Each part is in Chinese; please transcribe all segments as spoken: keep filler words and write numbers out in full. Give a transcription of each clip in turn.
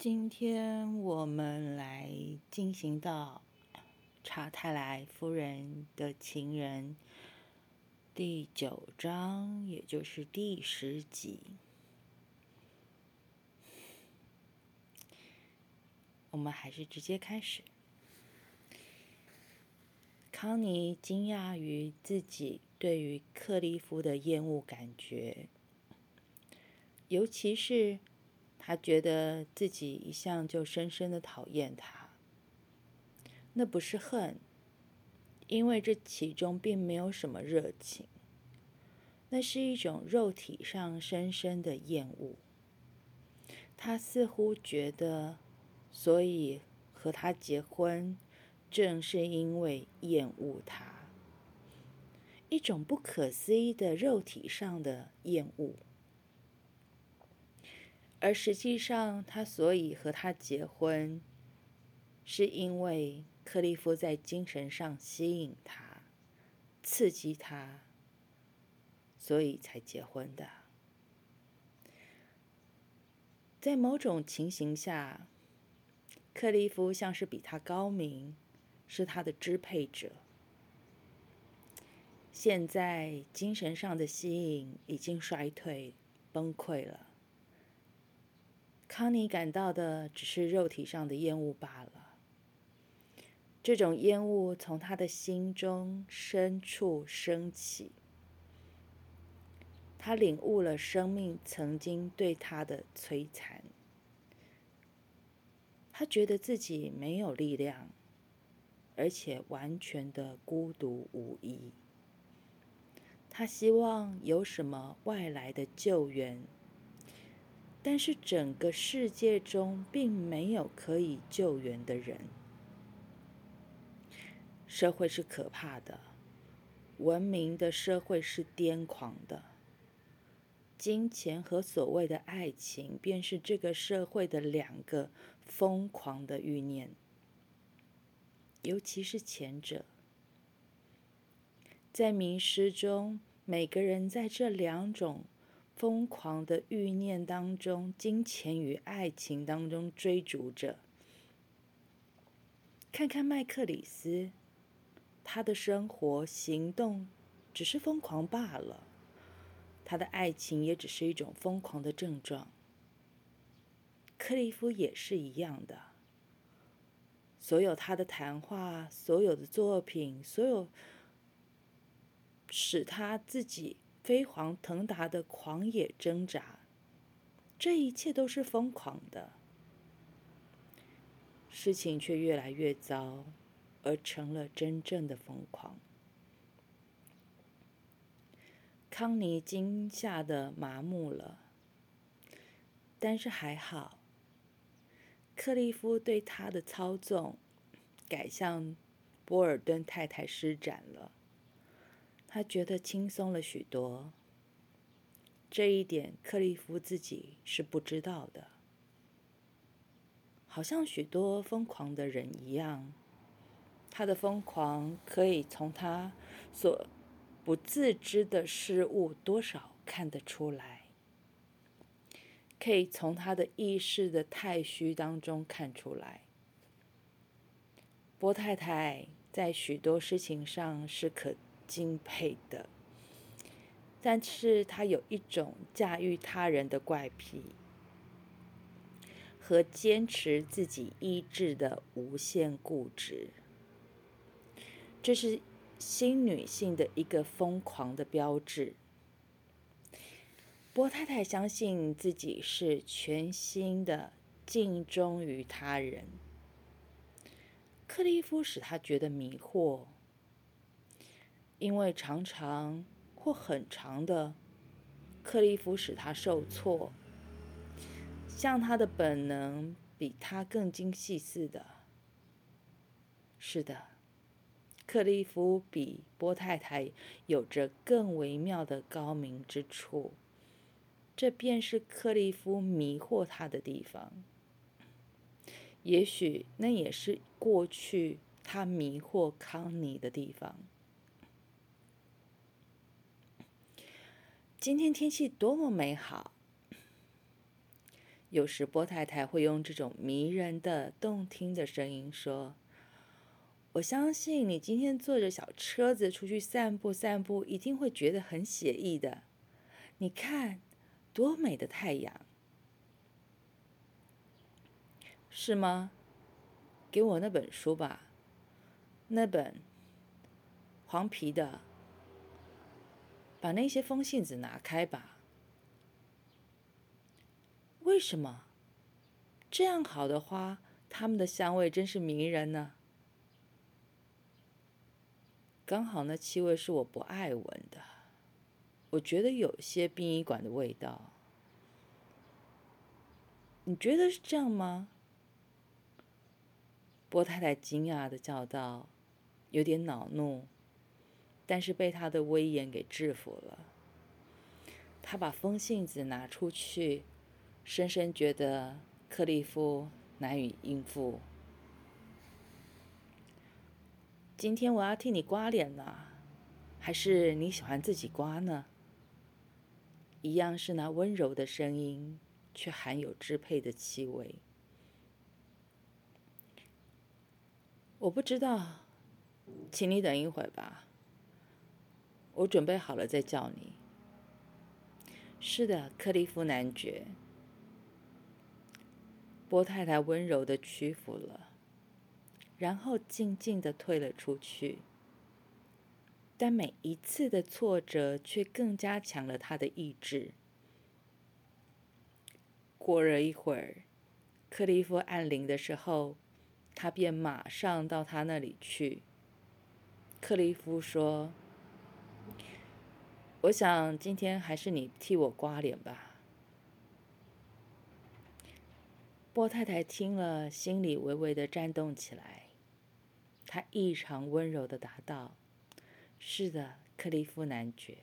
今天我们来进行到查泰莱夫人的情人第九章，也就是第十集。我们还是直接开始。康妮惊讶于自己对于克利夫的厌恶感觉，尤其是他觉得自己一向就深深的讨厌他。那不是恨，因为这其中并没有什么热情，那是一种肉体上深深的厌恶。他似乎觉得，所以和他结婚，正是因为厌恶他，一种不可思议的肉体上的厌恶。而实际上，他所以和他结婚，是因为克利夫在精神上吸引他，刺激他，所以才结婚的。在某种情形下，克利夫像是比他高明，是他的支配者。现在精神上的吸引已经衰退、崩溃了。康妮感到的只是肉体上的厌恶罢了。这种厌恶从他的心中深处升起。他领悟了生命曾经对他的摧残。他觉得自己没有力量，而且完全的孤独无依。他希望有什么外来的救援，但是整个世界中并没有可以救援的人。社会是可怕的，文明的社会是癫狂的。金钱和所谓的爱情，便是这个社会的两个疯狂的欲念，尤其是前者。在迷失中，每个人在这两种疯狂的欲念当中，金钱与爱情当中追逐着。看看麦克里斯，他的生活行动只是疯狂罢了，他的爱情也只是一种疯狂的症状。克利夫也是一样的，所有他的谈话，所有的作品，所有使他自己飞黄腾达的狂野挣扎，这一切都是疯狂的。事情却越来越糟，而成了真正的疯狂。康妮惊吓得麻木了，但是还好，克利夫对他的操纵改向波尔顿太太施展了，他觉得轻松了许多。这一点克利夫自己是不知道的。好像许多疯狂的人一样，他的疯狂可以从他所不自知的事物多少看得出来，可以从他的意识的太虚当中看出来。波太太在许多事情上是可敬佩的，但是她有一种驾驭他人的怪癖，和坚持自己意志的无限固执。这是新女性的一个疯狂的标志。波太太相信自己是全心的尽忠于他人。克利夫使她觉得迷惑，因为常常或很长的，克利夫使她受挫，像他的本能比他更精细似的。是的，克利夫比波太太有着更微妙的高明之处，这便是克利夫迷惑他的地方。也许那也是过去他迷惑康妮的地方。今天天气多么美好！ 有时波太太会用这种迷人的、动听的声音说：“我相信你今天坐着小车子出去散步散步，一定会觉得很写意的。你看，多美的太阳！是吗？给我那本书吧，那本黄皮的，把那些风信子拿开吧。为什么？这样好的花，它们的香味真是迷人呢。刚好那气味是我不爱闻的，我觉得有些殡仪馆的味道。你觉得是这样吗？”波太太惊讶地叫道，有点恼怒，但是被他的威严给制服了。他把风信子拿出去，深深觉得克利夫难以应付。今天我要替你刮脸呢，还是你喜欢自己刮呢？一样是那温柔的声音，却含有支配的气味。我不知道，请你等一会吧，我准备好了再叫你。是的，克利夫男爵。波太太温柔地屈服了，然后静静地退了出去。但每一次的挫折却更加强了她的意志。过了一会儿，克利夫按铃的时候，他便马上到他那里去。克利夫说：“我想今天还是你替我刮脸吧。”波太太听了，心里微微的颤动起来。她异常温柔的答道：“是的，克利夫男爵。”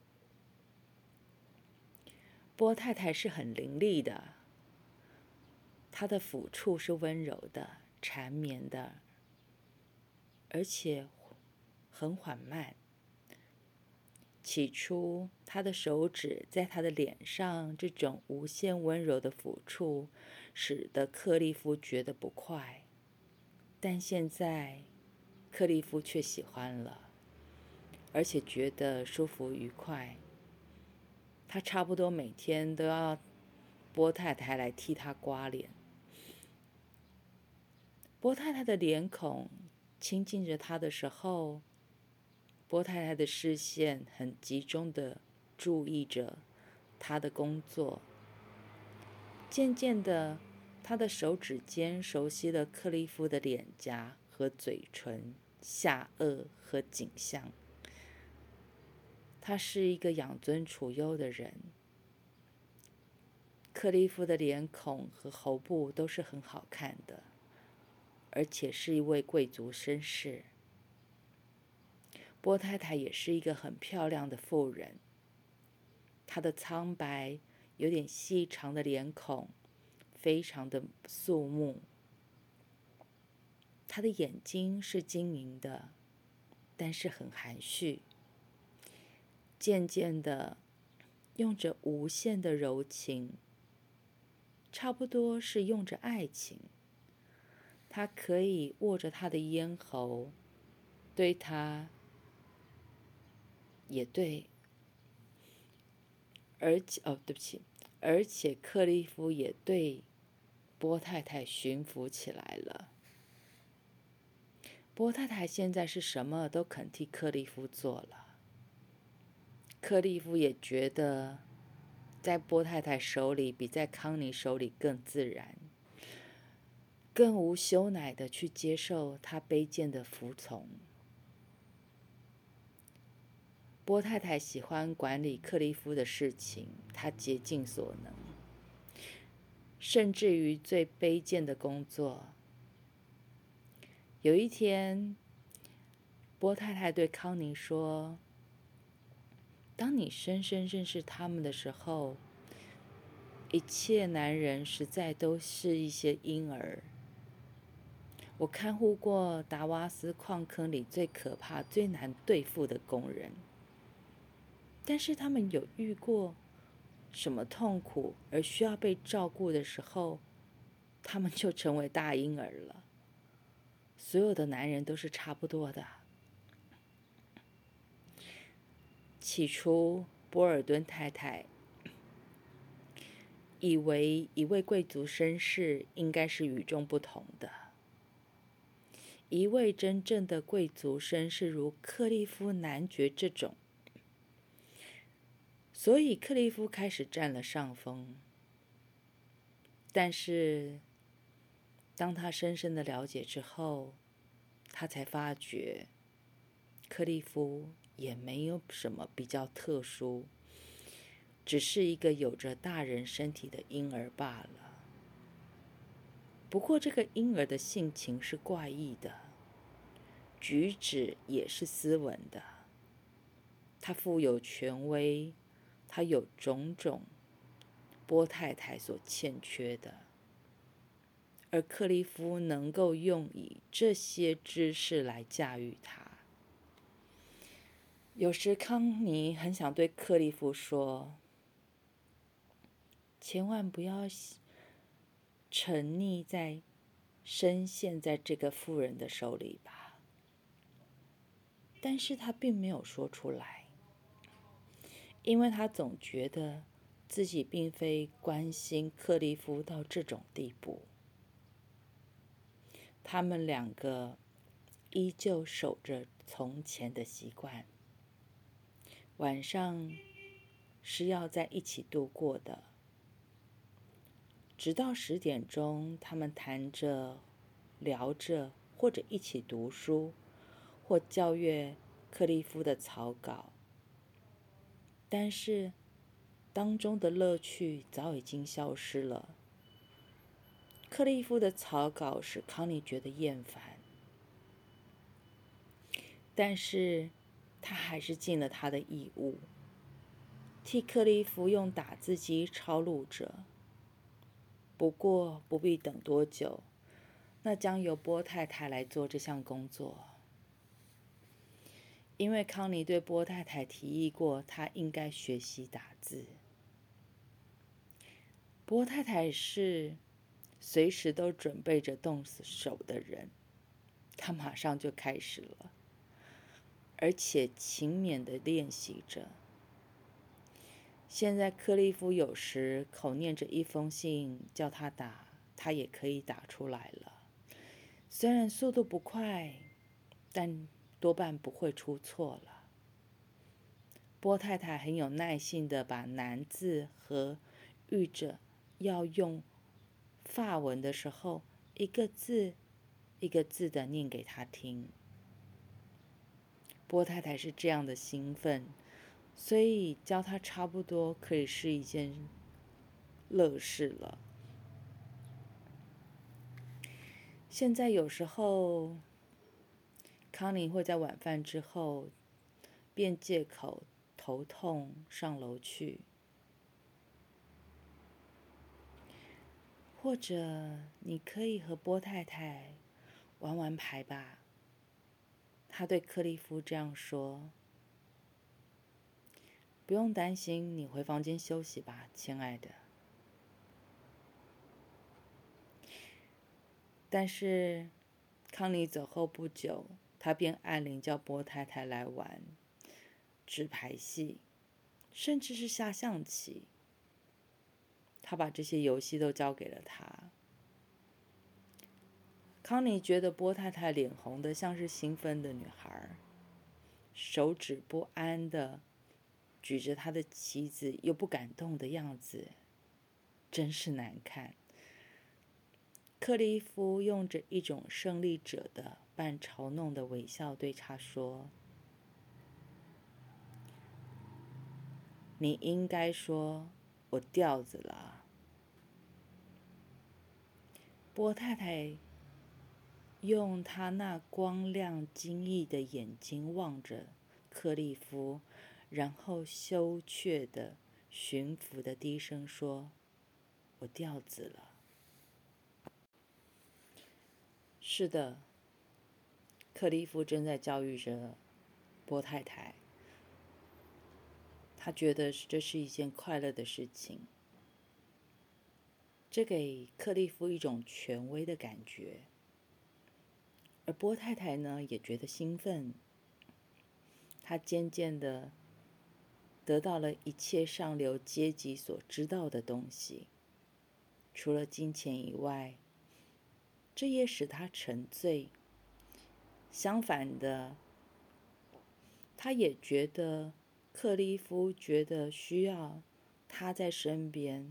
波太太是很伶俐的，她的抚触是温柔的、缠绵的，而且很缓慢。起初，她的手指在她的脸上这种无限温柔的抚触，使得克利夫觉得不快。但现在，克利夫却喜欢了，而且觉得舒服愉快。他差不多每天都要波太太来替他刮脸。波太太的脸孔亲近着他的时候，波太太的视线很集中地注意着他的工作。渐渐的，他的手指尖熟悉了克利夫的脸颊和嘴唇、下颚和颈项。他是一个养尊处优的人。克利夫的脸孔和喉部都是很好看的，而且是一位贵族绅士。波太太也是一个很漂亮的妇人。她的苍白、有点细长的脸孔，非常的肃穆。她的眼睛是晶莹的，但是很含蓄。渐渐的，用着无限的柔情，差不多是用着爱情。他可以握着她的咽喉，对她，也对，而且哦，对不起，而且克利夫也对波太太驯服起来了。波太太现在是什么都肯替克利夫做了。克利夫也觉得，在波太太手里比在康妮手里更自然，更无羞赧的去接受她卑贱的服从。波太太喜欢管理克利夫的事情，她竭尽所能，甚至于最卑贱的工作。有一天，波太太对康妮说：“当你深深认识他们的时候，一切男人实在都是一些婴儿。我看护过达瓦斯矿坑里最可怕、最难对付的工人，但是他们有遇过什么痛苦而需要被照顾的时候，他们就成为大婴儿了。所有的男人都是差不多的。起初，波尔顿太太以为一位贵族绅士应该是与众不同的，一位真正的贵族绅士如克利夫男爵这种，所以克利夫开始占了上风。但是，当他深深的了解之后，他才发觉，克利夫也没有什么比较特殊，只是一个有着大人身体的婴儿罢了。不过这个婴儿的性情是怪异的，举止也是斯文的。他富有权威，他有种种波太太所欠缺的，而克利夫能够用以这些知识来驾驭他。有时康妮很想对克利夫说，千万不要沉溺在深陷在这个妇人的手里吧，但是他并没有说出来，因为他总觉得自己并非关心克利夫到这种地步。他们两个依旧守着从前的习惯，晚上是要在一起度过的。直到十点钟，他们谈着、聊着，或者一起读书，或校阅克利夫的草稿。但是，当中的乐趣早已经消失了。克利夫的草稿使康妮觉得厌烦，但是他还是尽了他的义务，替克利夫用打字机抄录着。不过不必等多久，那将由波太太来做这项工作，因为康妮对波太太提议过，她应该学习打字。波太太是随时都准备着动手的人，她马上就开始了，而且勤勉地练习着。现在克利夫有时口念着一封信叫他打，他也可以打出来了。虽然速度不快，但多半不会出错了。波太太很有耐性地把难字和遇着要用法文的时候，一个字一个字地念给他听。波太太是这样的兴奋，所以教他差不多可以是一件乐事了。现在有时候，康妮会在晚饭之后，便借口头痛上楼去，或者你可以和波太太玩玩牌吧。他对克利夫这样说。不用担心，你回房间休息吧，亲爱的。但是康妮走后不久，他便按铃叫波太太来玩纸牌戏，甚至是下象棋。他把这些游戏都交给了他。康妮觉得波太太脸红得像是兴奋的女孩，手指不安地举着他的棋子又不敢动的样子，真是难看。克利夫用着一种胜利者的半嘲弄的微笑对他说：“你应该说我调子了。”波太太用她那光亮惊异的眼睛望着克利夫，然后羞怯的、驯服的低声说：“我调子了。”是的，克利夫正在教育着波太太。 他觉得这是一件快乐的事情，这给克利夫一种权威的感觉。而波太太呢，也觉得兴奋。她渐渐的得到了一切上流阶级所知道的东西，除了金钱以外，这也使她沉醉。相反的，她也觉得克利夫觉得需要她在身边。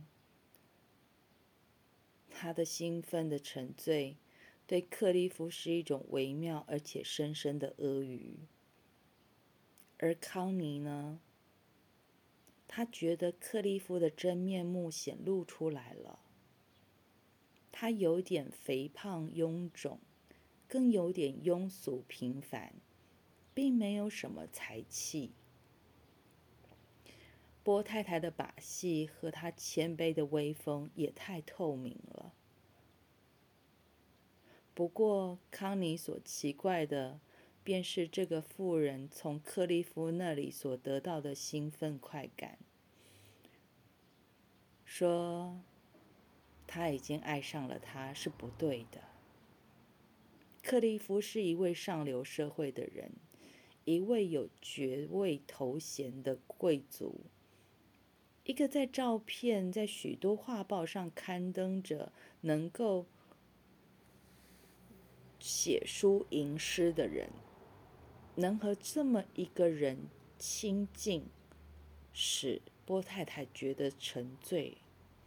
她的兴奋的沉醉对克利夫是一种微妙而且深深的阿谀。而康妮呢，他觉得克利夫的真面目显露出来了，他有点肥胖臃肿，更有点庸俗平凡，并没有什么才气。波太太的把戏和他谦卑的威风也太透明了。不过康妮所奇怪的便是这个妇人从克利夫那里所得到的兴奋快感，说他已经爱上了他是不对的。克利夫是一位上流社会的人，一位有爵位头衔的贵族，一个在照片在许多画报上刊登着能够写书吟诗的人，能和这么一个人亲近，使波太太觉得沉醉。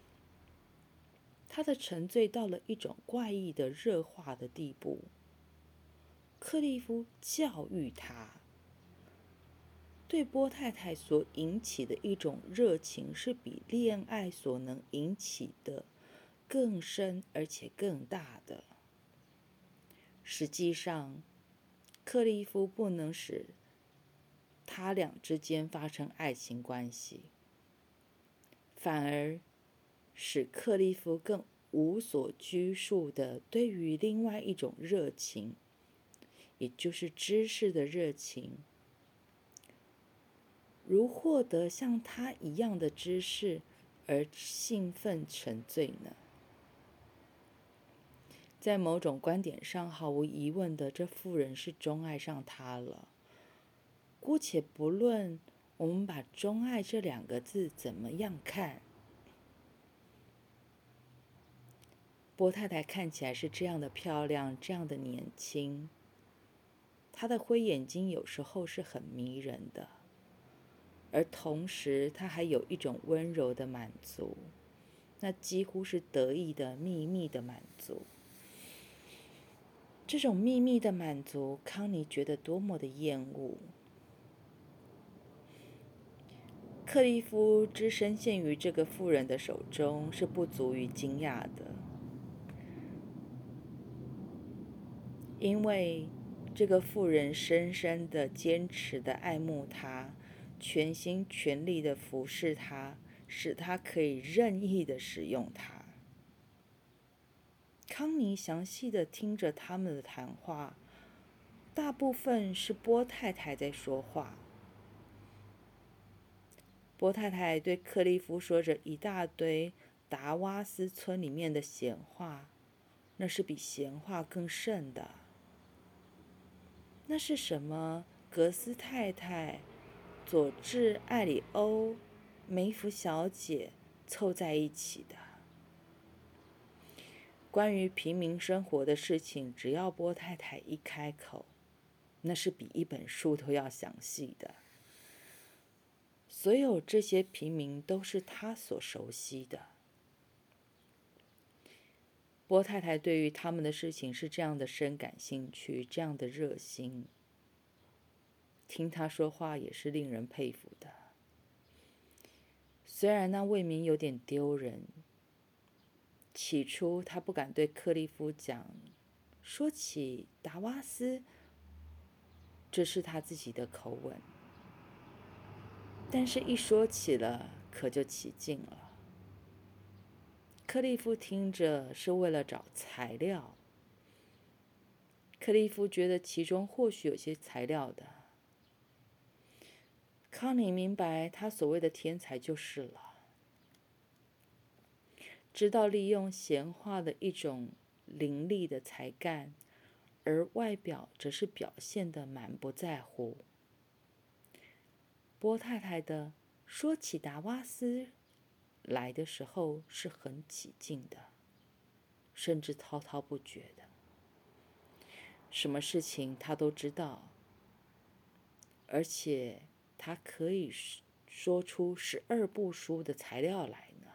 她的沉醉到了一种怪异的热化的地步。克利夫教育她，对波太太所引起的一种热情是比恋爱所能引起的更深而且更大的。实际上，克利夫不能使他俩之间发生爱情关系，反而使克利夫更无所拘束的对于另外一种热情，也就是知识的热情，如获得像他一样的知识而兴奋沉醉呢？在某种观点上，毫无疑问的，这妇人是钟爱上他了。姑且不论我们把钟爱这两个字怎么样看，波太太看起来是这样的漂亮，这样的年轻。她的灰眼睛有时候是很迷人的，而同时她还有一种温柔的满足，那几乎是得意的秘密的满足。这种秘密的满足，康妮觉得多么的厌恶。克利夫只深陷于这个妇人的手中，是不足以惊讶的，因为这个妇人深深的、坚持的爱慕他，全心全力的服侍他，使他可以任意的使用他。康妮详细的听着他们的谈话，大部分是波太太在说话。波太太对克利夫说着一大堆达瓦斯村里面的闲话，那是比闲话更甚的。那是什么？格斯太太、佐治、艾里欧、梅芙小姐凑在一起的。关于平民生活的事情，只要波太太一开口，那是比一本书都要详细的。所有这些平民都是他所熟悉的。波太太对于他们的事情是这样的深感兴趣，这样的热心。听他说话也是令人佩服的。虽然那未免有点丢人，起初他不敢对克利夫讲，说起达瓦斯，这是他自己的口吻。但是一说起了，可就起劲了。克利夫听着是为了找材料，克利夫觉得其中或许有些材料的。 康妮明白，他所谓的天才就是了，知道利用闲话的一种伶俐的才干，而外表则是表现得满不在乎。波太太的说起达瓦斯来的时候是很起劲的，甚至滔滔不绝的，什么事情他都知道，而且他可以说出十二部书的材料来呢。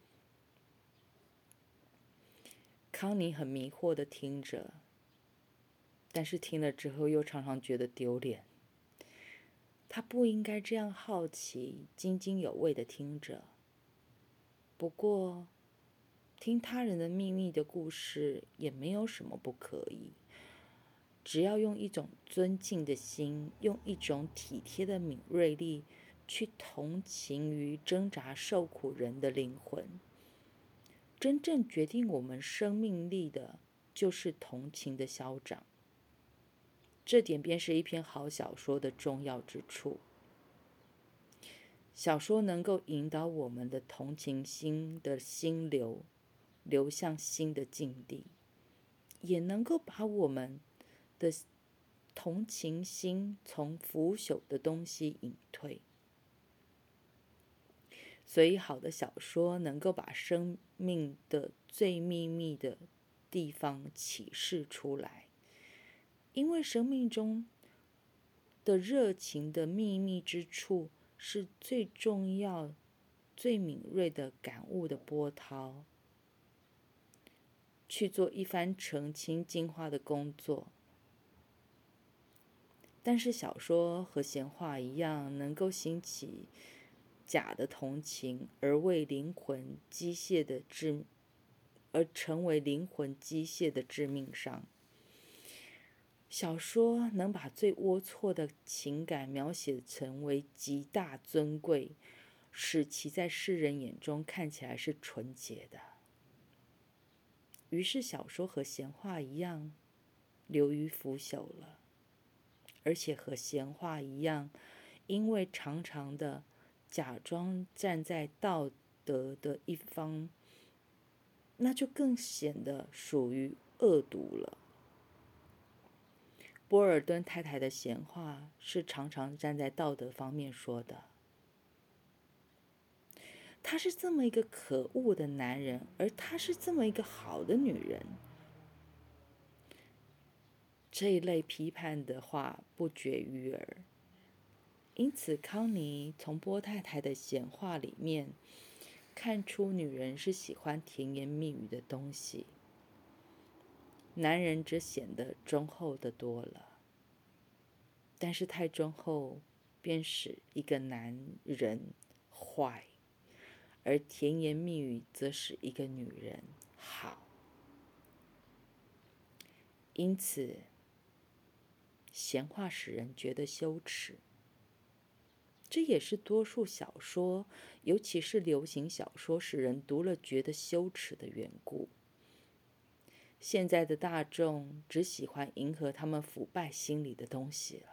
康妮很迷惑的听着，但是听了之后又常常觉得丢脸。他不应该这样好奇、津津有味的听着。不过，听他人的秘密的故事也没有什么不可以，只要用一种尊敬的心，用一种体贴的敏锐力去同情于挣扎受苦人的灵魂。真正决定我们生命力的，就是同情的消长。这点便是一篇好小说的重要之处。小说能够引导我们的同情心的心流流向新的境地，也能够把我们的同情心从腐朽的东西引退。所以好的小说能够把生命的最秘密的地方启示出来，因为生命中的热情的秘密之处是最重要、最敏锐的感悟的波涛，去做一番澄清净化的工作。但是小说和闲话一样，能够兴起假的同情，而为灵魂机械的致，而成为灵魂机械的致命伤。小说能把最龌龊的情感描写成为极大尊贵，使其在世人眼中看起来是纯洁的。于是小说和闲话一样，流于腐朽了，而且和闲话一样，因为常常的假装站在道德的一方，那就更显得属于恶毒了。波尔顿太太的闲话是常常站在道德方面说的。他是这么一个可恶的男人，而她是这么一个好的女人。这一类批判的话不绝于耳。因此康妮从波太太的闲话里面看出女人是喜欢甜言蜜语的东西，男人则显得忠厚的多了。但是太忠厚便使一个男人坏，而甜言蜜语则使一个女人好。因此闲话使人觉得羞耻，这也是多数小说，尤其是流行小说，使人读了觉得羞耻的缘故。现在的大众只喜欢迎合他们腐败心理的东西了。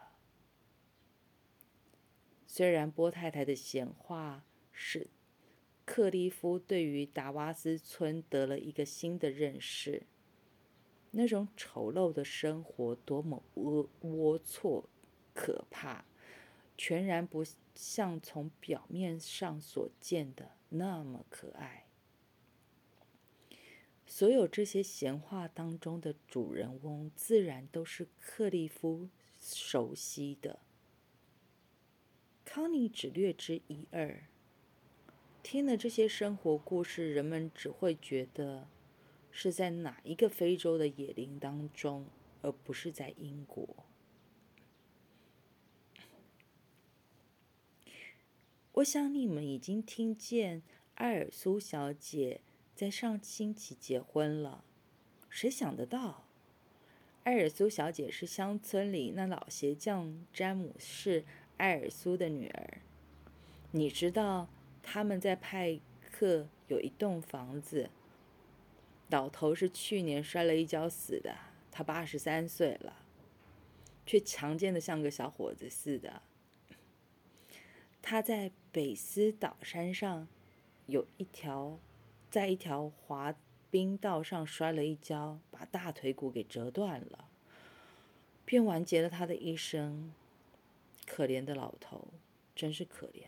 虽然波太太的闲话使克利夫对于达瓦斯村得了一个新的认识，那种丑陋的生活多么龌龌龊可怕，全然不像从表面上所见的那么可爱。所有这些闲话当中的主人翁，自然都是克利夫熟悉的。康妮只略知一二，听了这些生活故事，人们只会觉得是在哪一个非洲的野林当中，而不是在英国。我想你们已经听见埃尔苏小姐在上星期结婚了。谁想得到，埃尔苏小姐是乡村里那老鞋匠詹姆士埃尔苏的女儿。你知道他们在派克有一栋房子，老头是去年摔了一跤死的，他八十三岁了，却强健的像个小伙子似的。 他在北斯岛山上有一条，在一条滑冰道上摔了一跤，把大腿骨给折断了，便完结了他的一生。可怜的老头，真是可怜。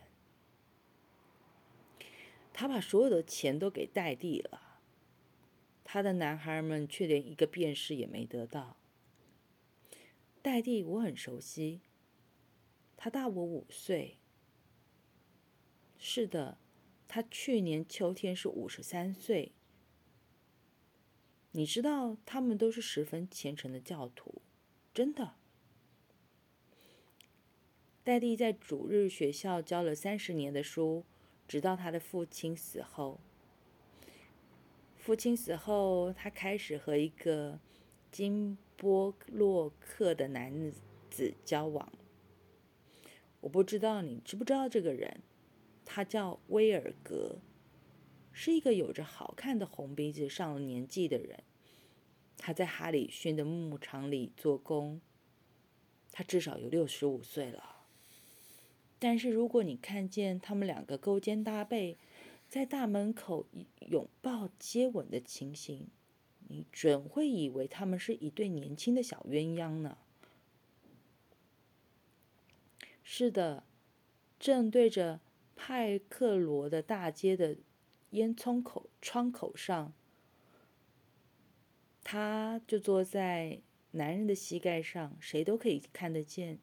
他把所有的钱都给戴蒂了，他的男孩们却连一个便士也没得到。戴蒂我很熟悉，他大我五岁。是的，他去年秋天是五十三岁。你知道，他们都是十分虔诚的教徒，真的。戴蒂在主日学校教了三十年的书，直到他的父亲死后。父亲死后，他开始和一个金波洛克的男子交往。我不知道你知不知道这个人，他叫威尔格，是一个有着好看的红鼻子、上了年纪的人。他在哈里逊的牧场里做工，他至少有六十五岁了。但是如果你看见他们两个勾肩搭背，在大门口拥抱接吻的情形，你准会以为他们是一对年轻的小鸳鸯呢。是的，正对着派克罗的大街的烟囱口窗口上，他就坐在男人的膝盖上，谁都可以看得见。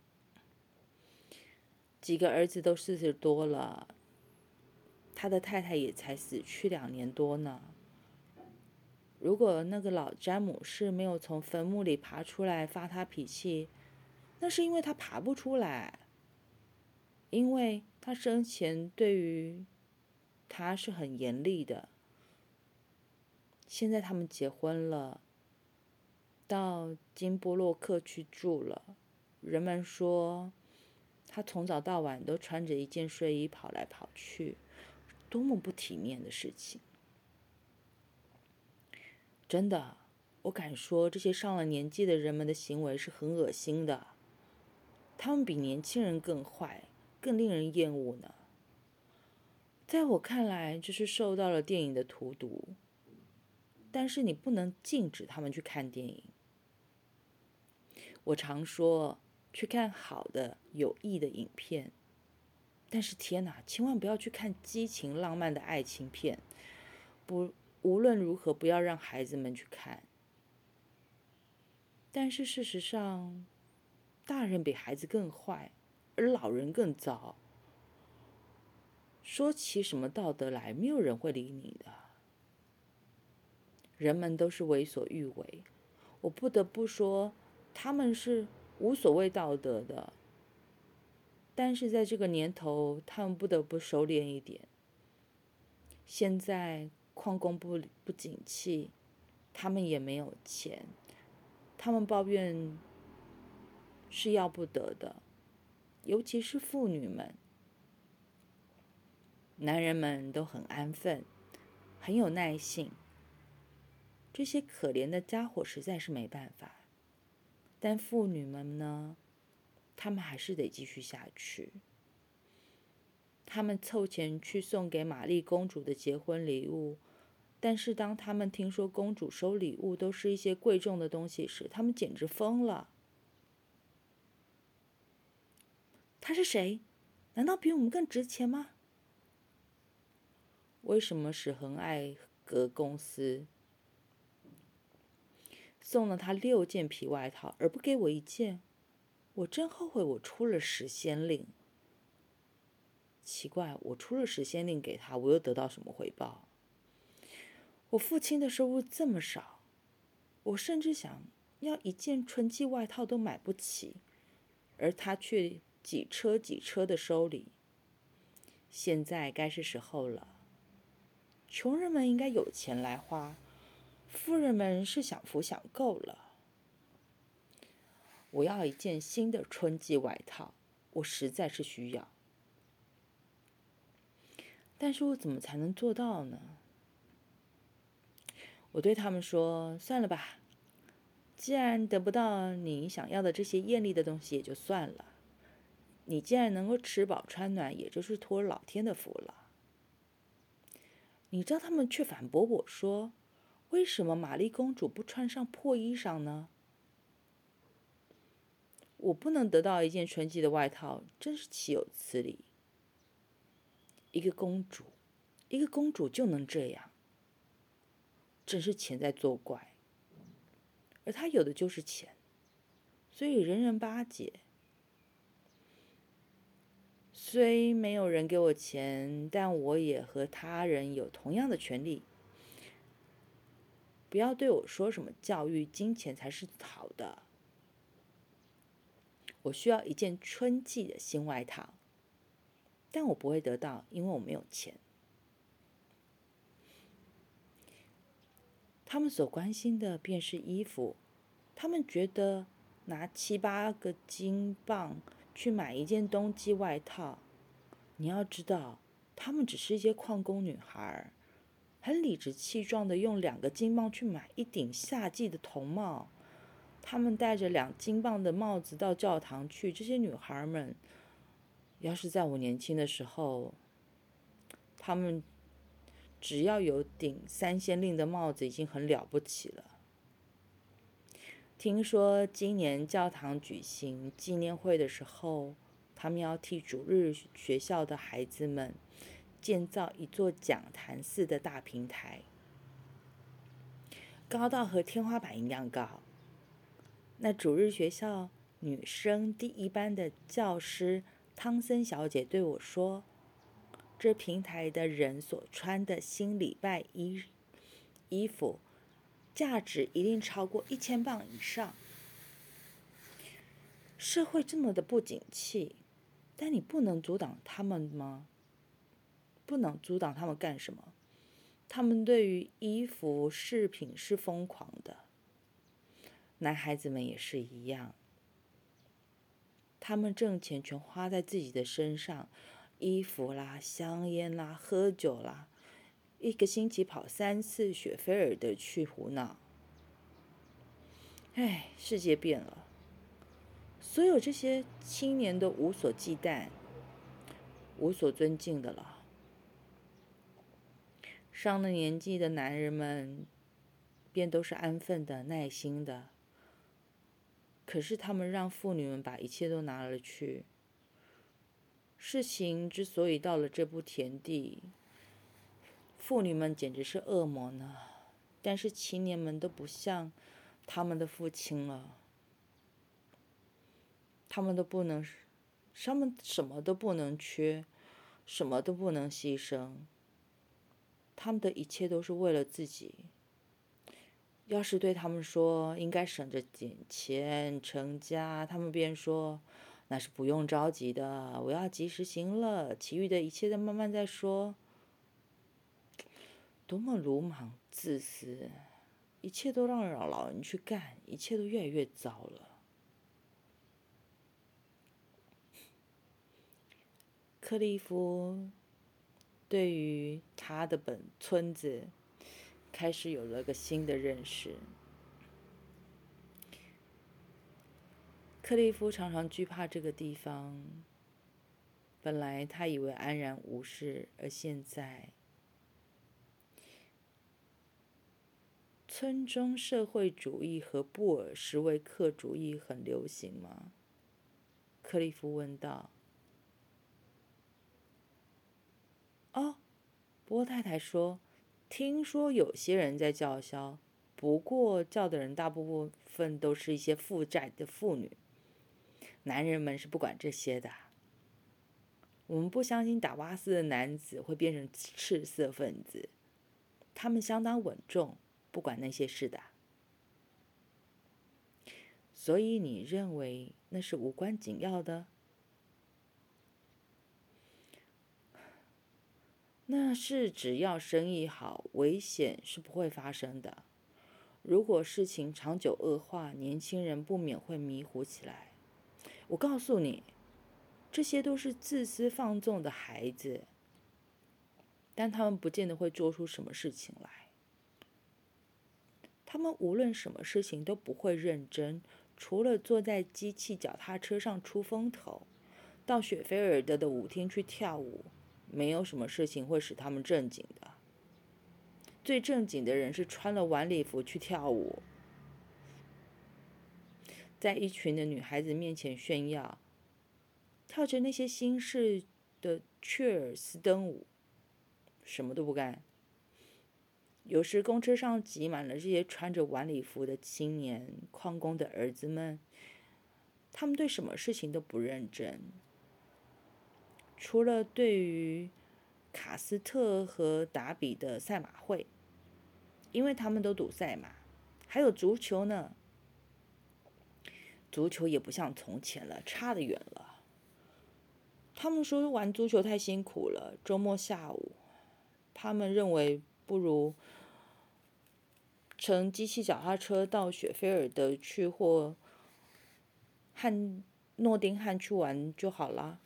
几个儿子都四十多了，他的太太也才死去两年多呢。如果那个老詹姆士没有从坟墓里爬出来发他脾气，那是因为他爬不出来，因为他生前对于他是很严厉的。现在他们结婚了，到金波洛克去住了。人们说他从早到晚都穿着一件睡衣跑来跑去，多么不体面的事情。真的，我敢说这些上了年纪的人们的行为是很恶心的，他们比年轻人更坏，更令人厌恶呢。在我看来，这是受到了电影的荼毒，但是你不能禁止他们去看电影。我常说去看好的有益的影片，但是天哪，千万不要去看激情浪漫的爱情片，不，无论如何不要让孩子们去看。但是事实上，大人比孩子更坏，而老人更糟。说起什么道德来，没有人会理你的。人们都是为所欲为，我不得不说，他们是无所谓道德的。但是在这个年头，他们不得不收敛一点。现在矿工不不景气，他们也没有钱，他们抱怨是要不得的，尤其是妇女们。男人们都很安分，很有耐性。这些可怜的家伙实在是没办法，但妇女们呢，他们还是得继续下去。他们凑钱去送给玛丽公主的结婚礼物，但是当他们听说公主收礼物都是一些贵重的东西时，他们简直疯了。他是谁？难道比我们更值钱吗？为什么史恒艾格公司送了他六件皮外套，而不给我一件？我真后悔我出了时先令。奇怪，我出了时先令给他，我又得到什么回报？我父亲的收入这么少，我甚至想要一件春季外套都买不起，而他却几车几车的收礼。现在该是时候了，穷人们应该有钱来花，富人们是享福享够了。我要一件新的春季外套，我实在是需要。但是我怎么才能做到呢？我对他们说，算了吧，既然得不到你想要的这些艳丽的东西也就算了， 你既然能够吃饱穿暖，也就是托老天的福了。”你知道他们却反驳我说：“为什么玛丽公主不穿上破衣裳呢？我不能得到一件纯洁的外套，真是岂有此理！一个公主，一个公主就能这样，真是钱在作怪。而她有的就是钱，所以人人巴结。虽没有人给我钱，但我也和他人有同样的权利。不要对我说什么教育，金钱才是好的。我需要一件春季的新外套，但我不会得到，因为我没有钱。他们所关心的便是衣服，他们觉得拿七八个金镑去买一件冬季外套，你要知道，他们只是一些矿工女孩，很理直气壮的用两个金镑去买一顶夏季的铜帽。他们戴着两金镑的帽子到教堂去。这些女孩们，要是在我年轻的时候，她们只要有顶三先令的帽子已经很了不起了。听说今年教堂举行纪念会的时候，他们要替主日学校的孩子们建造一座讲坛似的大平台，高到和天花板一样高。那主日学校女生第一班的教师汤森小姐对我说，这平台的人所穿的新礼拜衣衣服价值一定超过一千磅以上。社会这么的不景气，但你不能阻挡他们吗？不能阻挡他们干什么？他们对于衣服饰品是疯狂的，男孩子们也是一样。他们挣钱全花在自己的身上，衣服啦、香烟啦、喝酒啦，一个星期跑三次雪菲尔德去胡闹。唉，世界变了，所有这些青年都无所忌惮，无所尊敬的了。上了年纪的男人们便都是安分的、耐心的，可是他们让妇女们把一切都拿了去。事情之所以到了这步田地，妇女们简直是恶魔呢。但是青年们都不像他们的父亲了，他们都不能，他们什么都不能缺，什么都不能牺牲，他们的一切都是为了自己。要是对他们说应该省着点钱成家，他们便说那是不用着急的，我要及时行乐，其余的一切再慢慢再说。多么鲁莽自私，一切都让老人去干，一切都越来越糟了。克利夫对于他的本村子开始有了个新的认识。克利夫常常惧怕这个地方，本来他以为安然无事，而现在村中社会主义和布尔什维克主义很流行吗？克利夫问道。哦，波太太说，听说有些人在叫嚣，不过叫的人大部分都是一些负债的妇女，男人们是不管这些的。我们不相信达瓦斯的男子会变成赤色分子，他们相当稳重，不管那些事的。所以你认为那是无关紧要的？那是只要生意好，危险是不会发生的。如果事情长久恶化，年轻人不免会迷糊起来。我告诉你，这些都是自私放纵的孩子，但他们不见得会做出什么事情来。他们无论什么事情都不会认真，除了坐在机器脚踏车上出风头。 到雪菲尔德的舞厅去跳舞，没有什么事情会使他们正经的。最正经的人是穿了晚礼服去跳舞，在一群的女孩子面前炫耀，跳着那些新式的雀尔斯登舞，什么都不干。有时公车上挤满了这些穿着晚礼服的青年矿工的儿子们，他们对什么事情都不认真，除了对于卡斯特和达比的赛马会，因为他们都赌赛马，还有足球呢。足球也不像从前了，差得远了。他们说玩足球太辛苦了，周末下午，他们认为不如乘机器脚踏车到雪菲尔德去或汉诺丁汉去玩就好了。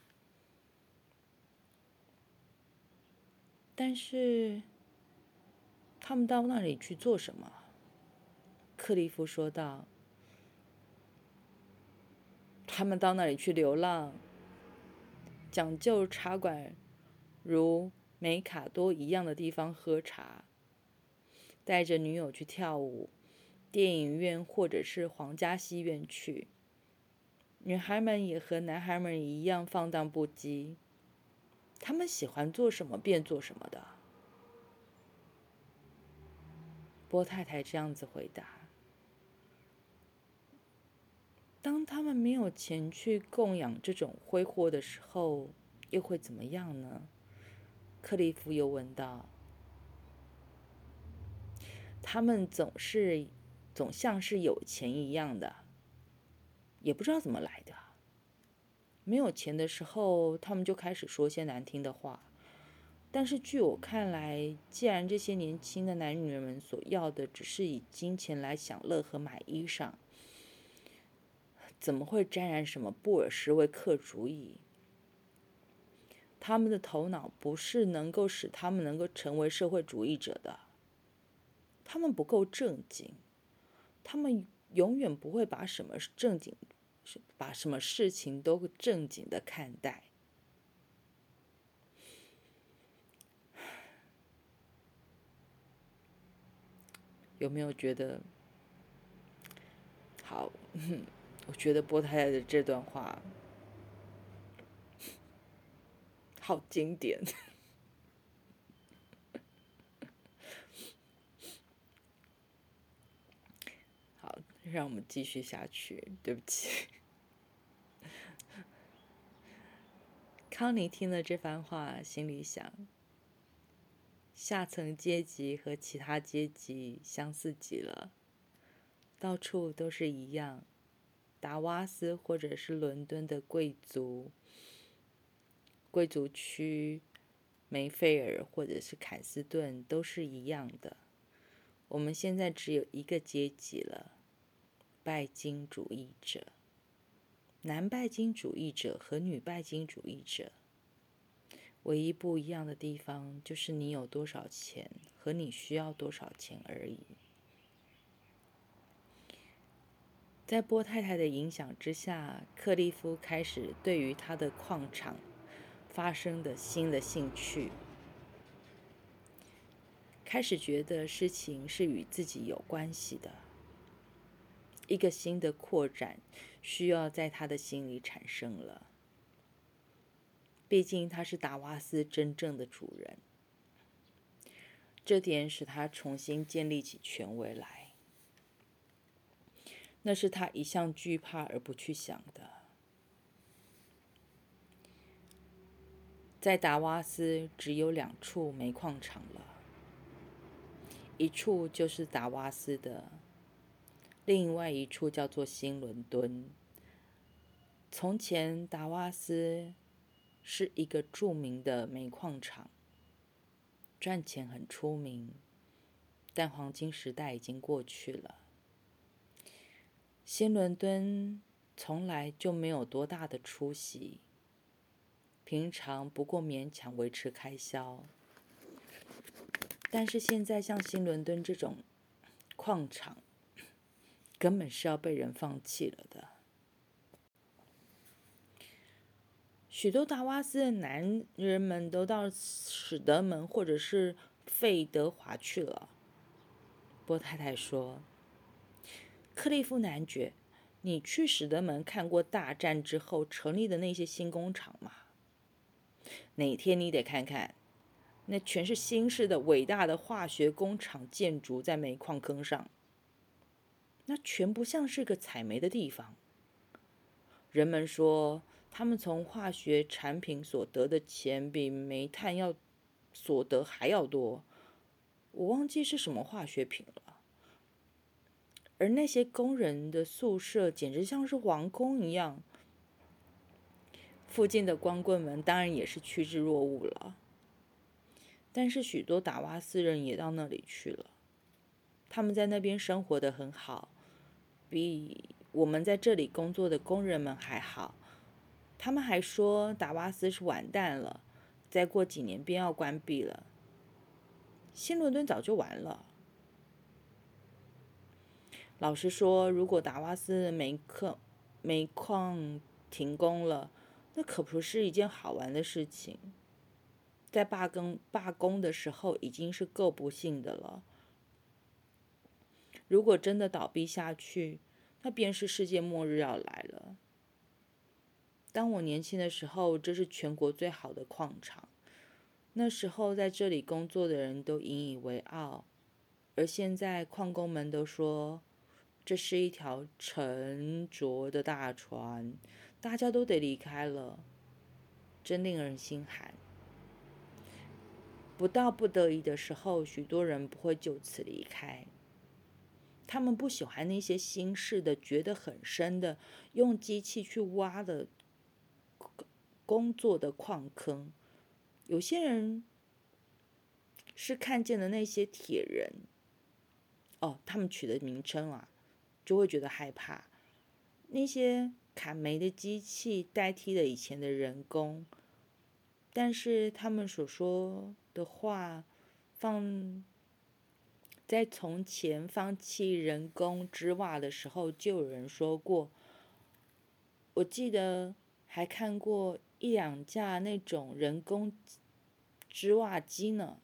但是他们到那里去做什么？克利夫说道。他们到那里去流浪，讲究茶馆如梅卡多一样的地方喝茶，带着女友去跳舞，电影院或者是皇家戏院去。女孩们也和男孩们一样放荡不羁，他们喜欢做什么便做什么的。波太太这样子回答。当他们没有钱去供养这种挥霍的时候，又会怎么样呢？克利夫又问道。他们总是总像是有钱一样的，也不知道怎么来的。没有钱的时候，他们就开始说些难听的话。但是据我看来，既然这些年轻的男女人们所要的只是以金钱来享乐和买衣裳，怎么会沾染什么布尔什维克主义？他们的头脑不是能够使他们能够成为社会主义者的。他们不够正经，他们永远不会把什么正经，把什么事情都正经的看待。有没有觉得好？我觉得波太太的这段话好经典。好，让我们继续下去。对不起。康妮听了这番话，心里想：下层阶级和其他阶级相似极了，到处都是一样。达瓦斯或者是伦敦的贵族贵族区，梅菲尔或者是坎斯顿都是一样的。我们现在只有一个阶级了，拜金主义者。男拜金主义者和女拜金主义者，唯一不一样的地方就是你有多少钱和你需要多少钱而已。在波太太的影响之下，克利夫开始对于他的矿场发生的新的兴趣，开始觉得事情是与自己有关系的。一个新的扩展需要在他的心里产生了，毕竟他是达瓦斯真正的主人，这点使他重新建立起权威来。那是他一向惧怕而不去想的。在达瓦斯只有两处煤矿场了，一处就是达瓦斯的，另外一处叫做新伦敦。从前达瓦斯是一个著名的煤矿场，赚钱很出名，但黄金时代已经过去了。新伦敦从来就没有多大的出息，平常不过勉强维持开销。但是现在像新伦敦这种矿场，根本是要被人放弃了的。 许多达瓦斯的男人们都到史德门或者是费德华去了。波太太说：“克利夫男爵，你去史德门看过大战之后成立的那些新工厂吗？哪天你得看看，那全是新式的伟大的化学工厂建筑在煤矿坑上，那全不像是个采煤的地方。人们说，他们从化学产品所得的钱比煤炭要所得还要多，我忘记是什么化学品了。而那些工人的宿舍简直像是皇宫一样，附近的光棍们当然也是趋之若鹜了。但是许多达瓦斯人也到那里去了，他们在那边生活得很好，比我们在这里工作的工人们还好。他们还说达瓦斯是完蛋了，再过几年便要关闭了。新伦敦早就完了。老实说，如果达瓦斯煤矿煤矿停工了，那可不是一件好玩的事情。在罢工罢工的时候已经是够不幸的了，如果真的倒闭下去，那便是世界末日要来了。当我年轻的时候，这是全国最好的矿场，那时候在这里工作的人都引以为傲，而现在矿工们都说，这是一条沉着的大船，大家都得离开了，真令人心寒。不到不得已的时候，许多人不会就此离开。他们不喜欢那些新式的、觉得很深的、用机器去挖的工作的矿坑。有些人是看见了那些铁人，哦，他们取的名称啊，就会觉得害怕。那些砍煤的机器代替了以前的人工，但是他们所说的话，放在从前放弃人工织袜的时候，就有人说过。我记得还看过一两架那种人工织袜机呢。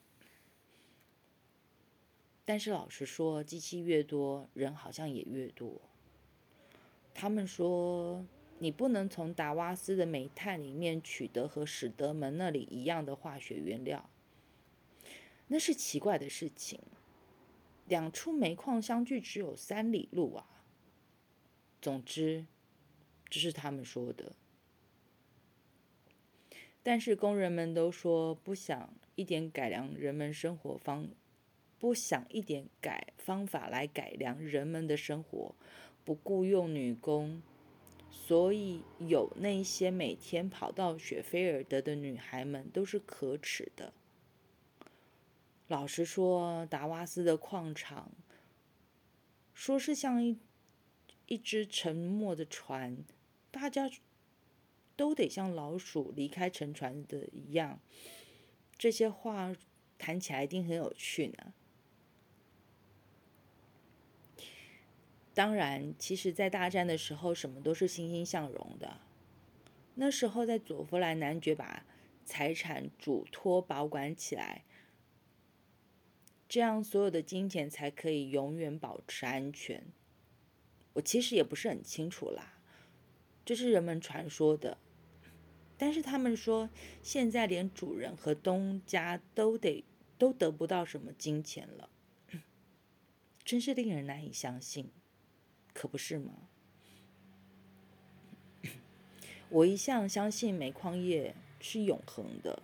但是老实说，机器越多，人好像也越多。他们说，你不能从达瓦斯的煤炭里面取得和史德门那里一样的化学原料，那是奇怪的事情。两处煤矿相距只有三里路啊。总之，这是他们说的。但是工人们都说不想一点改良人们生活方，不想一点改方法来改良人们的生活，不雇佣女工，所以有那些每天跑到雪菲尔德的女孩们都是可耻的。老实说，达瓦斯的矿场说是像一一只沉没的船，大家都得像老鼠离开沉船的一样。这些话谈起来一定很有趣呢。当然，其实在大战的时候，什么都是欣欣向荣的。那时候在佐夫兰男爵把财产嘱托保管起来，这样所有的金钱才可以永远保持安全。我其实也不是很清楚啦，这是人们传说的。但是他们说，现在连主人和东家都得都得不到什么金钱了，真是令人难以相信，可不是吗？我一向相信煤矿业是永恒的，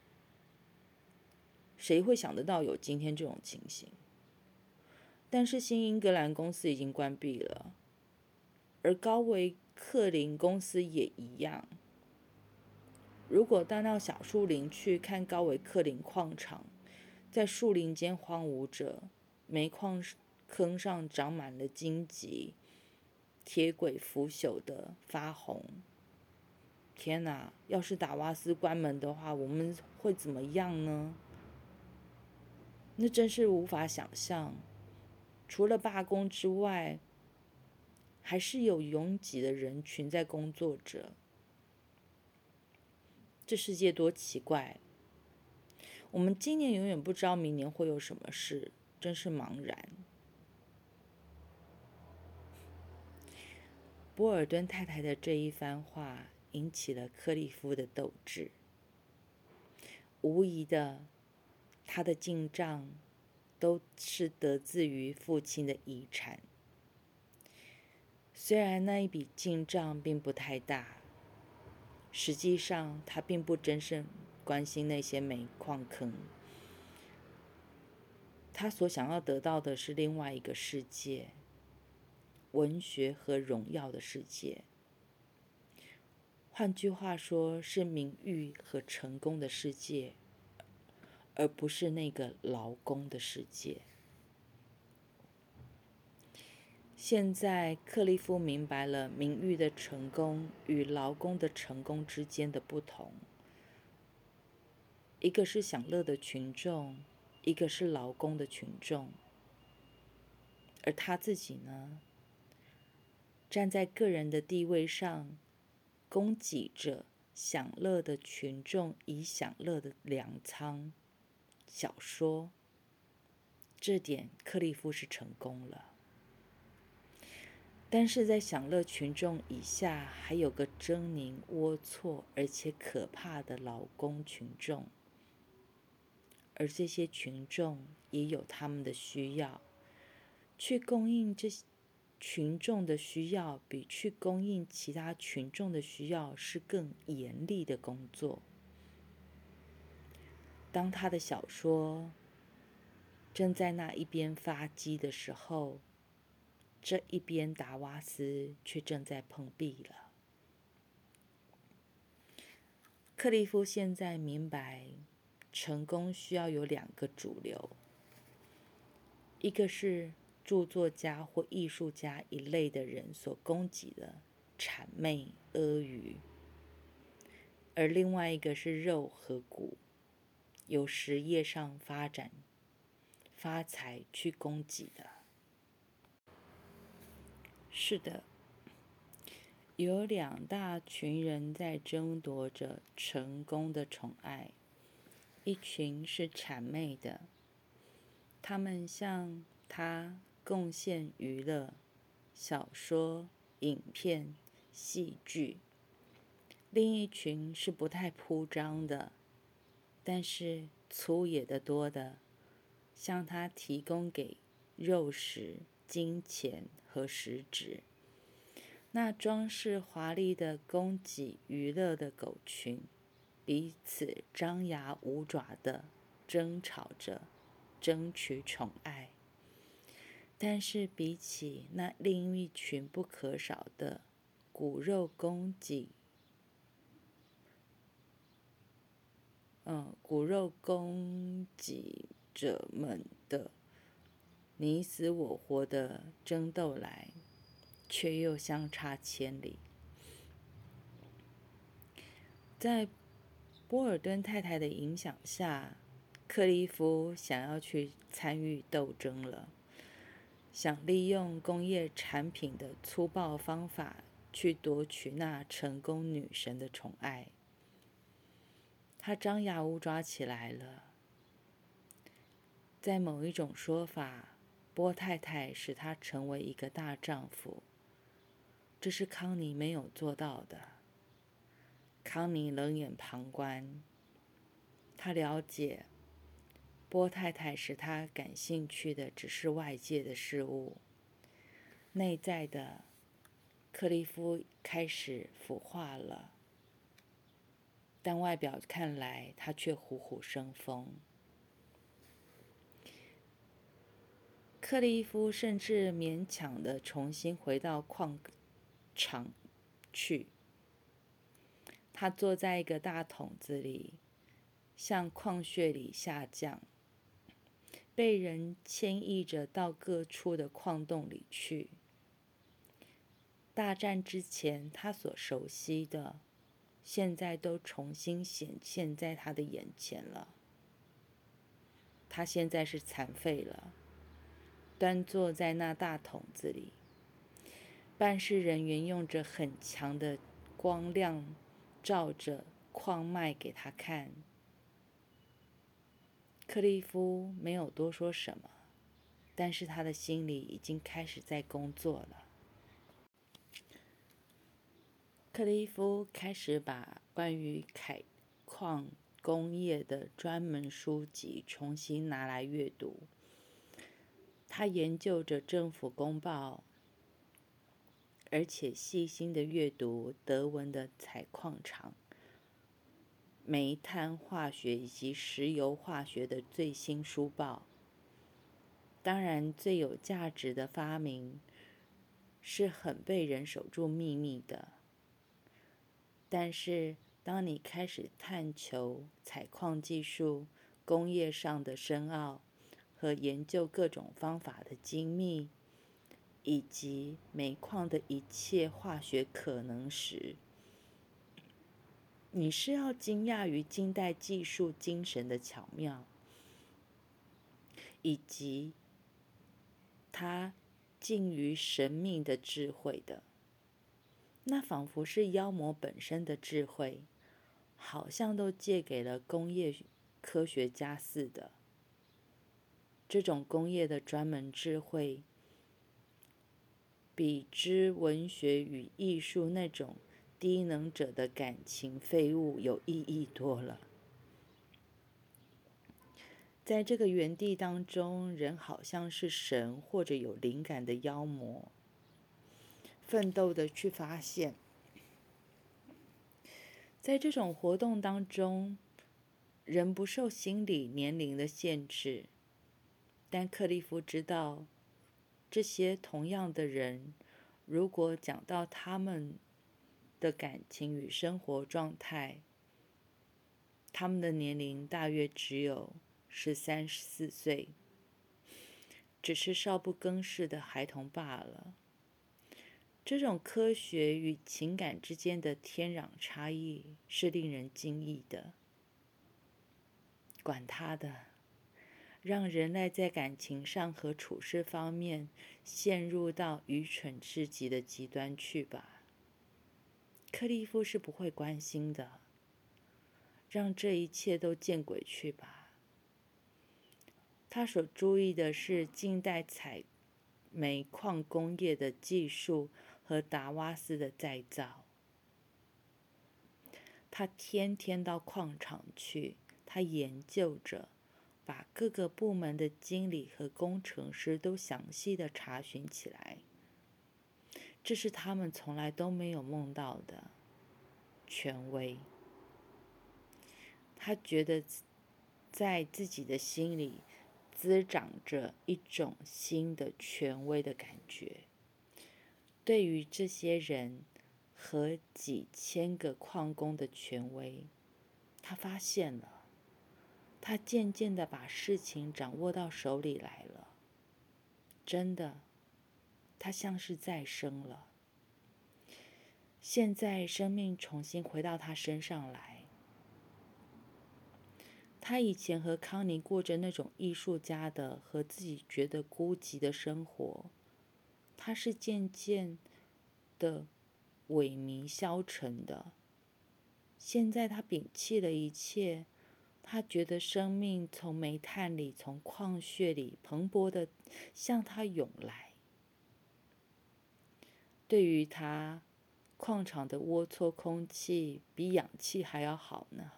谁会想得到有今天这种情形？但是新英格兰公司已经关闭了，而高维克林公司也一样。如果到那小树林去看高维克林矿场，在树林间荒芜着，煤矿坑上长满了荆棘，铁轨腐朽的发红。天哪！要是达瓦斯关门的话，我们会怎么样呢？那真是无法想象。除了罢工之外，还是有拥挤的人群在工作着。 这世界多奇怪！我们今年永远不知道明年会有什么事，真是茫然。波尔顿太太的这一番话引起了克利夫的斗志。无疑的，他的进账都是得自于父亲的遗产。虽然那一笔进账并不太大，实际上他并不真正关心那些煤矿坑。他所想要得到的是另外一个世界，文学和荣耀的世界。换句话说，是名誉和成功的世界，而不是那个劳工的世界。现在克利夫明白了名誉的成功与劳工的成功之间的不同，一个是享乐的群众，一个是劳工的群众。而他自己呢，站在个人的地位上，供给着享乐的群众以享乐的粮仓小说，这点克利夫是成功了。但是在享乐群众以下，还有个狰狞龌龊而且可怕的劳工群众，而这些群众也有他们的需要，去供应这群众的需要，比去供应其他群众的需要是更严厉的工作。当他的小说正在那一边发迹的时候，这一边达瓦斯却正在碰壁了。克利夫现在明白，成功需要有两个主流，一个是著作家或艺术家一类的人所供给的谄媚阿谀，而另外一个是肉和骨，由实业上发展发财去供给的。是的，有两大群人在争夺着成功的宠爱，一群是谄媚的，他们向他贡献娱乐、小说、影片、戏剧；另一群是不太铺张的，但是粗野的多的，向他提供给肉食、金钱和实质。那装饰华丽的供给娱乐的狗群，彼此张牙舞爪的争吵着，争取宠爱。但是比起那另一群不可少的骨肉供给，嗯，骨肉供给者们的你死我活的争斗来，却又相差千里。在波尔顿太太的影响下，克利夫想要去参与斗争了，想利用工业产品的粗暴方法去夺取那成功女神的宠爱。他张牙舞爪起来了。在某一种说法，波太太使他成为一个大丈夫，这是康妮没有做到的。康妮冷眼旁观，他了解波太太使他感兴趣的只是外界的事物，内在的克利夫开始腐化了，但外表看来他却虎虎生风。克利夫甚至勉强地重新回到矿场去。他坐在一个大桶子里，向矿穴里下降，被人牵引着到各处的矿洞里去。大战之前他所熟悉的，现在都重新显现在他的眼前了。他现在是残废了，端坐在那大桶子里。办事人员用着很强的光亮照着矿脉给他看。克利夫没有多说什么，但是他的心里已经开始在工作了。克利夫开始把关于采矿工业的专门书籍重新拿来阅读。他研究着政府公报，而且细心地阅读德文的采矿场、煤炭化学以及石油化学的最新书报。当然，最有价值的发明是很被人守住秘密的。但是，当你开始探求采矿技术、工业上的深奥和研究各种方法的精密，以及煤矿的一切化学可能时，你是要惊讶于近代技术精神的巧妙，以及它近于神秘的智慧的。那仿佛是妖魔本身的智慧，好像都借给了工业科学家似的。这种工业的专门智慧，比之文学与艺术那种低能者的感情废物有意义多了。在这个园地当中，人好像是神或者有灵感的妖魔，奋斗的去发现。在这种活动当中，人不受心理年龄的限制，但克利夫知道，这些同样的人，如果讲到他们的感情与生活状态，他们的年龄大约只有十三、十四岁，只是少不更事的孩童罢了。这种科学与情感之间的天壤差异是令人惊异的。管他的，让人类在感情上和处事方面陷入到愚蠢至极的极端去吧。克利夫是不会关心的，让这一切都见鬼去吧。他所注意的是近代采煤矿工业的技术和达瓦斯的再造。他天天到矿场去，他研究着，把各个部门的经理和工程师都详细的查询起来。这是他们从来都没有梦到的权威。他觉得在自己的心里滋长着一种新的权威的感觉。对于这些人和几千个矿工的权威，他发现了，他渐渐地把事情掌握到手里来了。真的，他像是再生了。现在生命重新回到他身上来。他以前和康妮过着那种艺术家的和自己觉得孤寂的生活，他是渐渐的萎靡消沉的。现在他摒弃了一切，他觉得生命从煤炭里、从矿穴里蓬勃的向他涌来。对于他，矿场的龌龊空气比氧气还要好呢。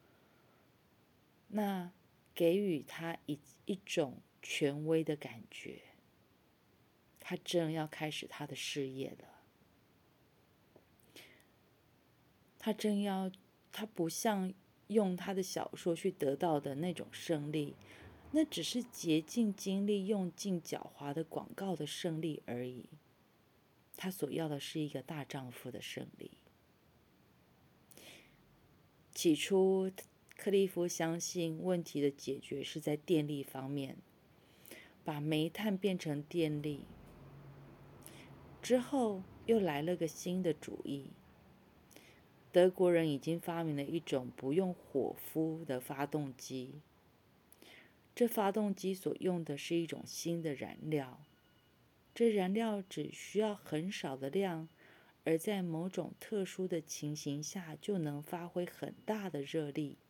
那给予他一一种权威的感觉。他正要开始他的事业了。他正要，他不像用他的小说去得到的那种胜利，那只是竭尽精力、用尽狡猾的广告的胜利而已。他所要的是一个大丈夫的胜利。起初，克利夫相信问题的解决是在电力方面，把煤炭变成电力。之后又来了个新的主意。德国人已经发明了一种不用火夫的发动机。这发动机所用的是一种新的燃料，这燃料只需要很少的量， 而在某种特殊的情形下就能发挥很大的热力。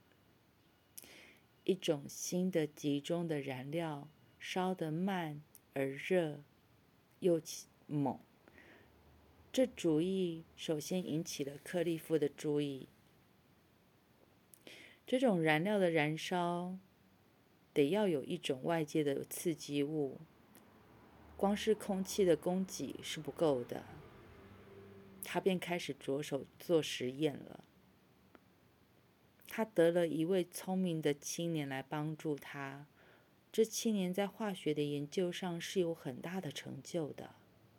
一种新的集中的燃料，烧得慢而热又猛。这主意首先引起了克利夫的注意。这种燃料的燃烧得要有一种外界的刺激物，光是空气的供给是不够的。他便开始着手做实验了。他得了一位聪明的青年来帮助他，这青年在化学的研究上是有很大的成就的。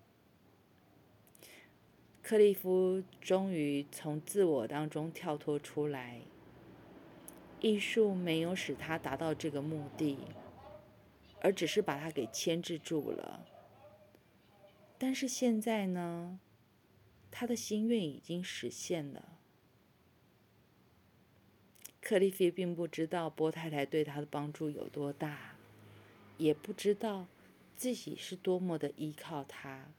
克利夫终于从自我当中跳脱出来。艺术没有使他达到这个目的，而只是把他给牵制住了。但是现在呢，他的心愿已经实现了。克利夫并不知道波太太对他的帮助有多大，也不知道自己是多么的依靠他。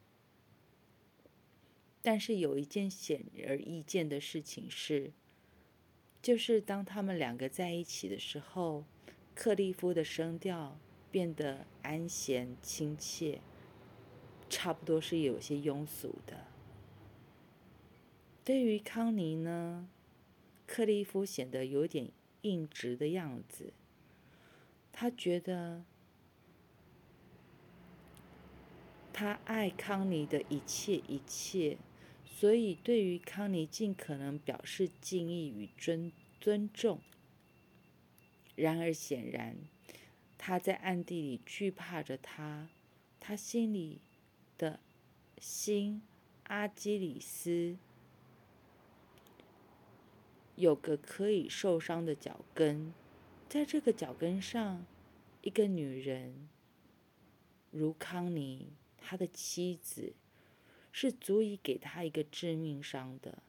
但是有一件显而易见的事情是，就是当他们两个在一起的时候，克利夫的声调变得安闲亲切，差不多是有些庸俗的。对于康妮呢，克利夫显得有点硬直的样子。他觉得他爱康妮的一切一切，所以对于康妮尽可能表示敬意与尊尊重。然而显然，他在暗地里惧怕着他，他心里的新阿基里斯有个可以受伤的脚跟，在这个脚跟上，一个女人如康妮，他的妻子，是足以给他一个致命伤的。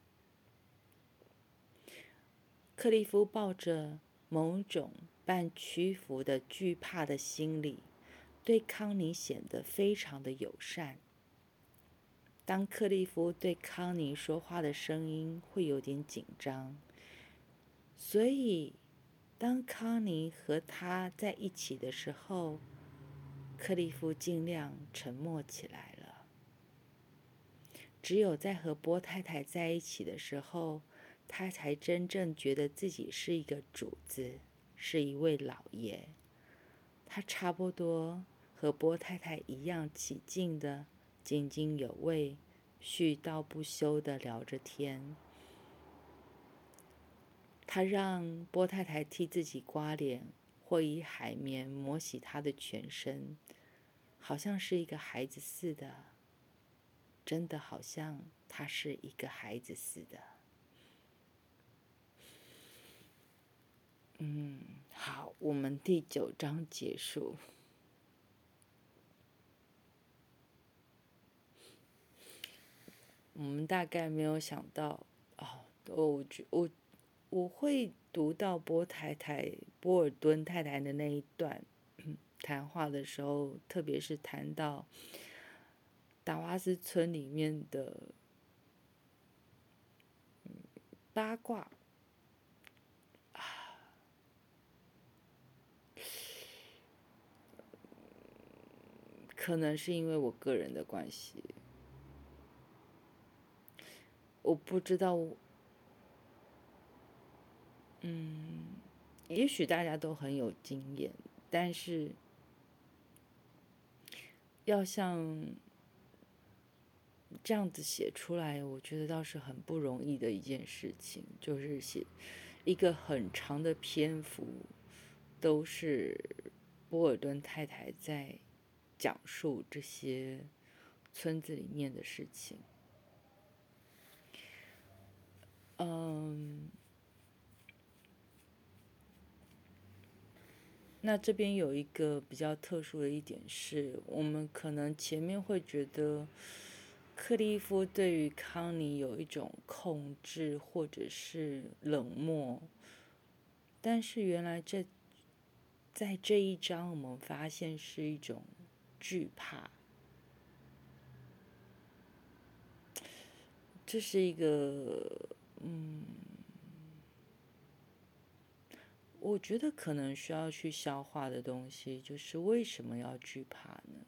克利夫抱着某种半屈服的惧怕的心理，对康妮显得非常的友善。当克利夫对康妮说话的声音会有点紧张，所以当康妮和他在一起的时候，克利夫尽量沉默起来了。只有在和波太太在一起的时候，他才真正觉得自己是一个主子，是一位老爷。他差不多和波太太一样起劲的津津有味、絮叨不休的聊着天。他让波太太替自己刮脸，或以海绵抹洗她的全身，好像是一个孩子似的，真的好像他是一个孩子似的。嗯，好，我们第九章结束。我们大概没有想到，哦，我我我会读到波太太、波尔顿太太的那一段谈话的时候，特别是谈到达瓦斯村里面的八卦啊，可能是因为我个人的关系，我不知道，嗯，也许大家都很有经验，但是要像这样子写出来，我觉得倒是很不容易的一件事情，就是写一个很长的篇幅，都是波尔顿太太在讲述这些村子里面的事情。嗯，那这边有一个比较特殊的一点是，我们可能前面会觉得克利夫对于康妮有一种控制或者是冷漠，但是原来这在这一章我们发现是一种惧怕。 这是一个，嗯，我觉得可能需要去消化的东西，就是为什么要惧怕呢？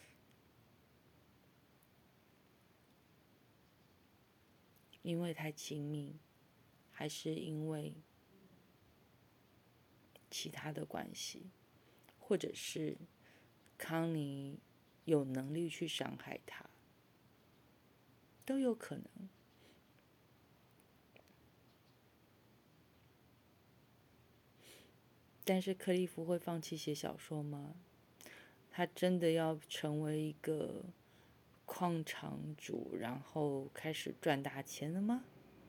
因为太亲密，还是因为其他的关系，或者是康妮有能力去伤害他，都有可能。但是克利夫会放弃写小说吗？他真的要成为一个矿场主，然后开始赚大钱了吗？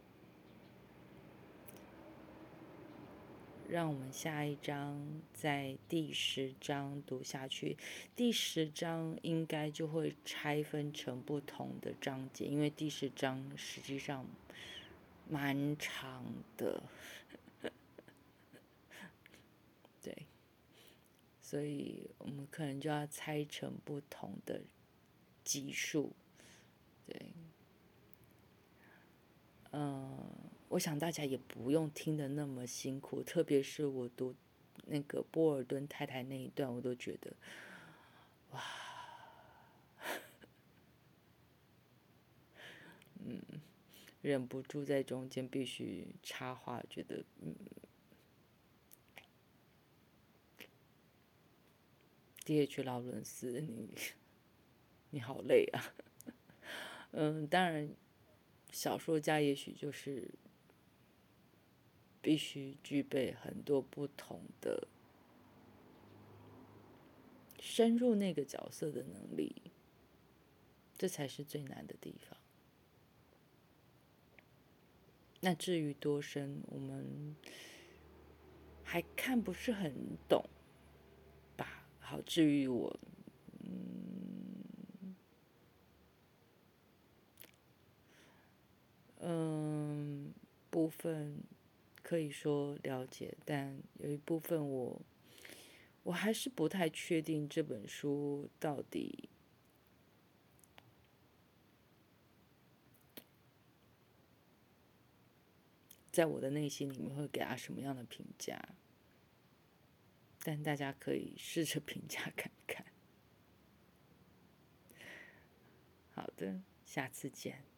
让我们下一章在第十章读下去。第十章应该就会拆分成不同的章节，因为第十章实际上蛮长的，对，所以我们可能就要拆成不同的集数，对，嗯，我想大家也不用听得那么辛苦，特别是我读那个波尔顿太太那一段，我都觉得，哇，嗯，忍不住在中间必须插话，觉得，嗯，D H 劳伦斯，你你好累啊，嗯，当然，小说家也许就是必须具备很多不同的深入那个角色的能力，这才是最难的地方。那至于多深，我们还看不是很懂吧？好，至于我，嗯嗯，部分可以说了解，但有一部分我我还是不太确定这本书到底在我的内心里面会给他什么样的评价，但大家可以试着评价看看。好的，下次见。